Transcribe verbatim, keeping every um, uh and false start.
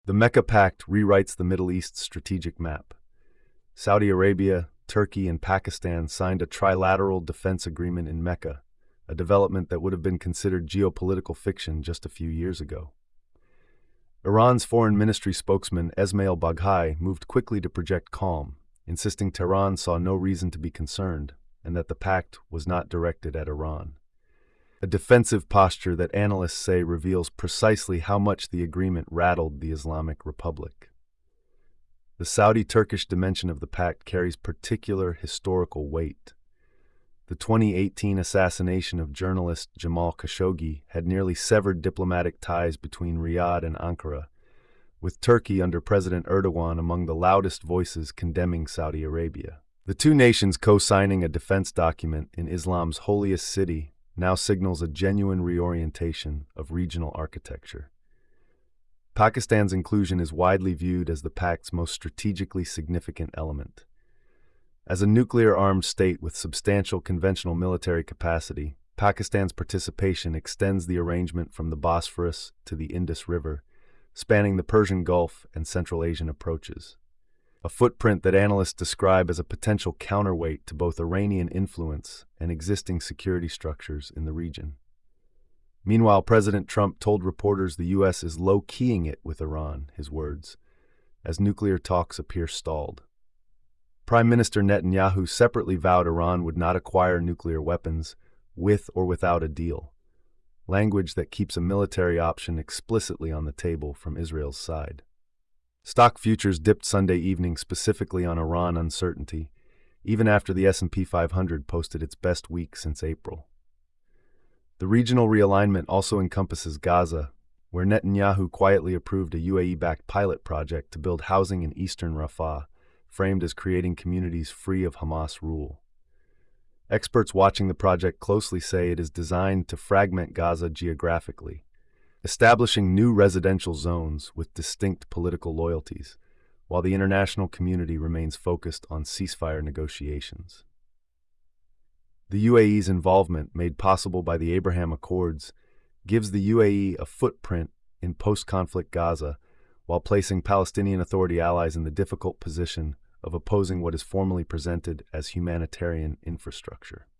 The Mecca Pact rewrites the Middle East's strategic map. Saudi Arabia, Turkey, and Pakistan signed a trilateral defense agreement in Mecca, a development that would have been considered geopolitical fiction just a few years ago. Iran's foreign ministry spokesman Esmail Baghai moved quickly to project calm, insisting Tehran saw no reason to be concerned and that the pact was not directed at Iran. A defensive posture that analysts say reveals precisely how much the agreement rattled the Islamic Republic. The Saudi-Turkish dimension of the pact carries particular historical weight. The twenty eighteen assassination of journalist Jamal Khashoggi had nearly severed diplomatic ties between Riyadh and Ankara, with Turkey under President Erdogan among the loudest voices condemning Saudi Arabia. The two nations co-signing a defense document in Islam's holiest city now signals a genuine reorientation of regional architecture. Pakistan's inclusion is widely viewed as the pact's most strategically significant element. As a nuclear-armed state with substantial conventional military capacity, Pakistan's participation extends the arrangement from the Bosphorus to the Indus River, spanning the Persian Gulf and Central Asian approaches. A footprint that analysts describe as a potential counterweight to both Iranian influence and existing security structures in the region. Meanwhile, President Trump told reporters the U S is low-keying it with Iran, his words, as nuclear talks appear stalled. Prime Minister Netanyahu separately vowed Iran would not acquire nuclear weapons with or without a deal, language that keeps a military option explicitly on the table from Israel's side. Stock futures dipped Sunday evening specifically on Iran uncertainty, even after the S and P five hundred posted its best week since April. The regional realignment also encompasses Gaza, where Netanyahu quietly approved a U A E-backed pilot project to build housing in eastern Rafah, framed as creating communities free of Hamas rule. Experts watching the project closely say it is designed to fragment Gaza geographically, establishing new residential zones with distinct political loyalties, while the international community remains focused on ceasefire negotiations. The U A E's involvement, made possible by the Abraham Accords, gives the U A E a footprint in post-conflict Gaza, while placing Palestinian Authority allies in the difficult position of opposing what is formally presented as humanitarian infrastructure.